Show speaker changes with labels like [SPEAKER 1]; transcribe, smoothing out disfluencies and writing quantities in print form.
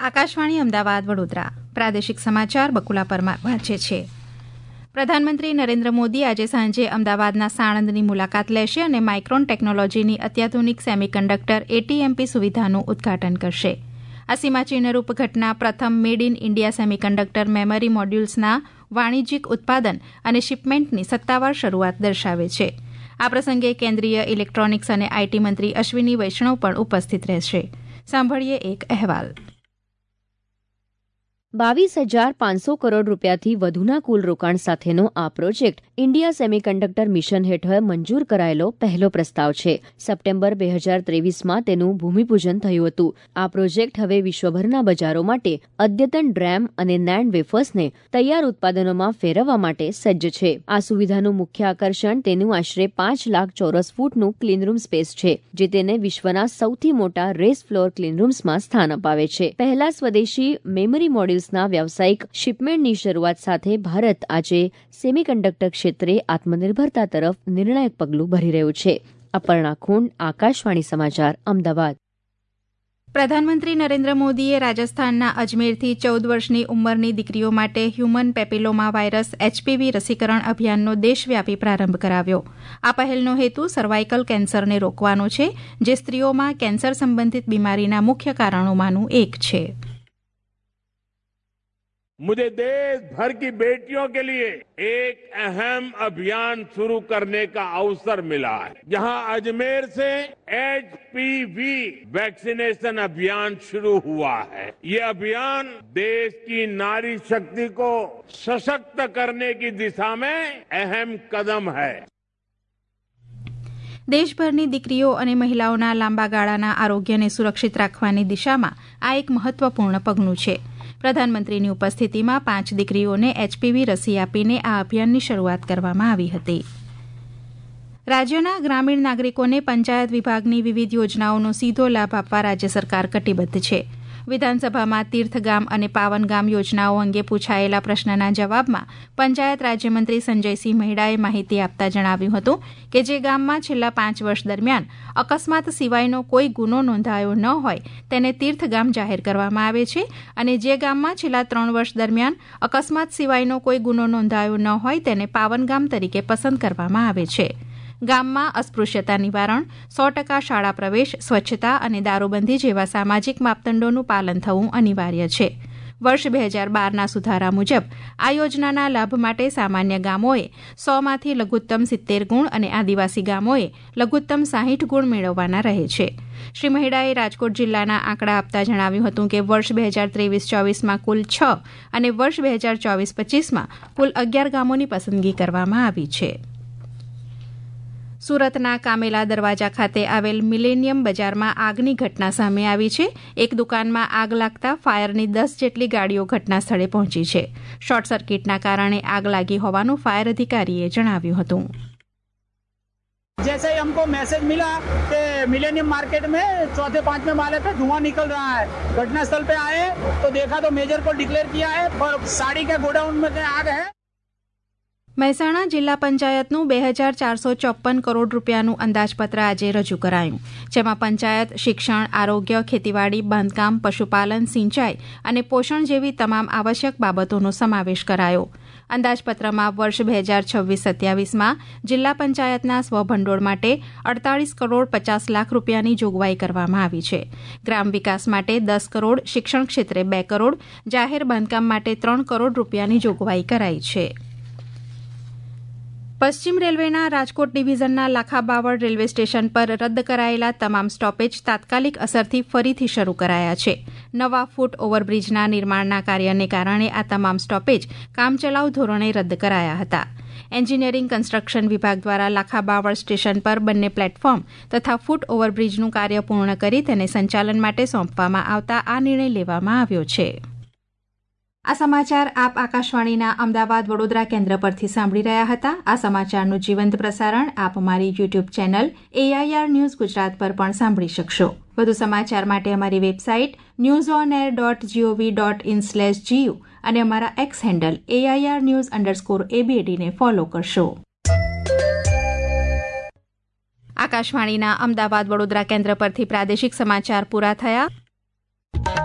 [SPEAKER 1] આકાશવાણી અમદાવાદ વડોદરા પ્રાદેશિક સમાચાર બકુલા પરમાર વાંચે છે. પ્રધાનમંત્રી નરેન્દ્ર મોદી આજે સાંજે અમદાવાદના સાણંદની મુલાકાત લેશે અને માઇક્રોન ટેકનોલોજીની અત્યાધુનિક સેમિકન્ડક્ટર એટીએમપી સુવિધાનું ઉદઘાટન કરશે. આ સીમાચિહ્નરૂપ ઘટના પ્રથમ made in India semiconductor memory મોડ્યુલ્સના વાણિજ્યિક ઉત્પાદન અને શિપમેન્ટની સત્તાવાર શરૂઆત દર્શાવે છે. આ પ્રસંગે કેન્દ્રીય ઇલેક્ટ્રોનિક્સ અને આઈટી મંત્રી અશ્વિની વૈષ્ણવ પણ ઉપસ્થિત રહેશે. સાંભળીએ એક અહેવાલ.
[SPEAKER 2] 22,500 કરોડ રૂપિયાથી વધુના કુલ રોકાણ સાથેનો આ પ્રોજેક્ટ ઇન્ડિયા સેમિકન્ડક્ટર મિશન હેઠળ મંજૂર કરાયેલો પહેલો પ્રસ્તાવ છે. સપ્ટેમ્બર 2023માં તેનું ભૂમિપૂજન થયું હતું. આ પ્રોજેક્ટ હવે વિશ્વભરના બજારો માટે અદ્યતન ડ્રેમ અને નેન્ડ વેફર્સને તૈયાર ઉત્પાદનોમાં ફેરવવા માટે સજ્જ છે. આ સુવિધાનું મુખ્ય આકર્ષણ તેનું આશરે 5 લાખ ચોરસ ફૂટનું ક્લીનરૂમ સ્પેસ છે, જે તેને વિશ્વના સૌથી મોટા રેસ ફ્લોર ક્લીનરૂમ્સમાં સ્થાન અપાવે છે. પહેલા સ્વદેશી મેમરી મોડ્યુલ્સ વ્યાવસાયિક શિપમેન્ટની શરૂઆત સાથે ભારત આજે સેમિકન્ડક્ટર ક્ષેત્રે આત્મનિર્ભરતા તરફ નિર્ણાયક પગલું ભરી રહ્યું છે. અપર્ણા ખૂંડ, આકાશવાણી સમાચાર, અમદાવાદ.
[SPEAKER 1] પ્રધાનમંત્રી નરેન્દ્ર મોદીએ રાજસ્થાનના અજમેરથી 14 વર્ષની ઉંમરની દીકરીઓ માટે હ્યુમન પેપિલોમા વાયરસ HPV રસીકરણ અભિયાનનો દેશવ્યાપી પ્રારંભ કરાવ્યો. આ પહેલનો હેતુ સર્વાઇકલ કેન્સરને રોકવાનો છે, જે સ્ત્રીઓમાં કેન્સર સંબંધિત બીમારીના મુખ્ય કારણોમાંનું એક છે.
[SPEAKER 3] मुझे देश भर की बेटियों के लिए एक अहम अभियान शुरू करने का अवसर मिला है, जहां अजमेर से HPV वैक्सीनेशन अभियान शुरू हुआ है. ये अभियान देश की नारी शक्ति को सशक्त करने की दिशा में अहम कदम है.
[SPEAKER 1] દેશભરની દીકરીઓ અને મહિલાઓના લાંબા ગાળાના આરોગ્યને સુરક્ષિત રાખવાની દિશામાં આ એક મહત્વપૂર્ણ પગલું છે. પ્રધાનમંત્રીની ઉપસ્થિતિમાં 5 દીકરીઓને HPV રસી આપીને આ અભિયાનની શરૂઆત કરવામાં આવી હતી. રાજ્યના ગ્રામીણ નાગરિકોને પંચાયત વિભાગની વિવિધ યોજનાઓનો સીધો લાભ આપવા રાજ્ય સરકાર કટિબદ્ધ છે. વિધાનસભામાં તીર્થગામ અને પાવનગામ યોજનાઓ અંગે પૂછાયેલા પ્રશ્નના જવાબમાં પંચાયત રાજ્યમંત્રી સંજયસિંહ મહેડાએ માહિતી આપતા જણાવ્યું હતું કે જે ગામમાં છેલ્લા 5 વર્ષ દરમિયાન અકસ્માત સિવાયનો કોઈ ગુનો નોંધાયો ન હોય તેને તીર્થગામ જાહેર કરવામાં આવે છે, અને જે ગામમાં છેલ્લા 3 વર્ષ દરમિયાન અકસ્માત સિવાયનો કોઈ ગુનો નોંધાયો ન હોય તેને પાવનગામ તરીકે પસંદ કરવામાં આવે છે. ગામમાં અસ્પૃશ્યતા નિવારણ, 100% શાળા પ્રવેશ, સ્વચ્છતા અને દારૂબંધી જેવા સામાજિક માપદંડોનું પાલન થવું અનિવાર્ય છે. વર્ષ 2012ના સુધારા મુજબ આ યોજનાના લાભ માટે સામાન્ય ગામોએ 100માંથી લઘુત્તમ 70 ગુણ અને આદિવાસી ગામોએ લઘુત્તમ 60 ગુણ મેળવવાના રહે છે. શ્રી મહેડાએ રાજકોટ જિલ્લાના આંકડા આપતા જણાવ્યું હતું કે વર્ષ 2023-24માં કુલ 6 અને વર્ષ 2024-25માં કુલ 11 ગામોની પસંદગી કરવામાં આવી છે. સુરતના કામેલા દરવાજા ખાતે આવેલ મિલેનિયમ બજારમાં આગની ઘટના સામે આવી છે. એક દુકાનમાં આગ લાગતા ફાયરની 10 જેટલી ગાડીઓ ઘટના સ્થળે પહોંચી છે. શોર્ટ સર્કિટના કારણે આગ લાગી હોવાનું ફાયર અધિકારીએ જણાવ્યું હતું.
[SPEAKER 4] जैसे ही हमको मैसेज मिला कि मिलेनियम मार्केट में 4th-5वें माले पे धुआं निकल रहा है, घटना स्थल पे आए तो देखा तो मेजर को डिक्लेयर किया है और साड़ी के गोडाउन में आग है.
[SPEAKER 1] મહેસાણા જિલ્લા પંચાયતનું 2,454 કરોડ રૂપિયાનું અંદાજપત્ર આજે રજૂ કરાયું, જેમાં પંચાયત શિક્ષણ, આરોગ્ય, ખેતીવાડી, બાંધકામ, પશુપાલન, સિંચાઈ અને પોષણ જેવી તમામ આવશ્યક બાબતોનો સમાવેશ કરાયો. અંદાજપત્રમાં વર્ષ 2026-27માં જિલ્લા પંચાયતના સ્વભંડોળ માટે 48 કરોડ 50 લાખ રૂપિયાની જોગવાઈ કરવામાં આવી છે. ગ્રામ વિકાસ માટે 10 કરોડ, શિક્ષણ ક્ષેત્રે 2 કરોડ, જાહેર બાંધકામ માટે 3 કરોડ રૂપિયાની જોગવાઈ કરાઈ છે. પશ્ચિમ રેલવેના રાજકોટ ડિવિઝનના લાખાબાવળ રેલવે સ્ટેશન પર રદ કરાયેલા તમામ સ્ટોપેજ તાત્કાલિક અસરથી ફરીથી શરૂ કરાયા છે. નવા ફૂટ ઓવરબ્રિજના નિર્માણના કાર્યને કારણે આ તમામ સ્ટોપેજ કામચલાઉ ધોરણે રદ કરાયા હતા. એન્જિનિયરિંગ કન્સ્ટ્રક્શન વિભાગ દ્વારા લાખાબાવળ સ્ટેશન પર બંને પ્લેટફોર્મ તથા ફૂટ ઓવરબ્રિજનું કાર્ય પૂર્ણ કરી તેને સંચાલન માટે સોંપવામાં આવતા આ નિર્ણય લેવામાં આવ્યો છે. આ સમાચાર આપ આકાશવાણીના અમદાવાદ વડોદરા કેન્દ્ર પરથી સાંભળી રહ્યા હતા. આ સમાચારનું જીવંત પ્રસારણ આપ અમારી YouTube channel AIR news Gujarat પર પણ સાંભળી શકશો. વધુ સમાચાર માટે અમારી વેબસાઇટ newsonair.gov.in/gu અને અમારા એક્સ હેન્ડલ AIR_news_ABD ને ફોલો કરશો. આકાશવાણીના અમદાવાદ વડોદરા કેન્દ્ર પરથી પ્રાદેશિક સમાચાર પૂરા થયા.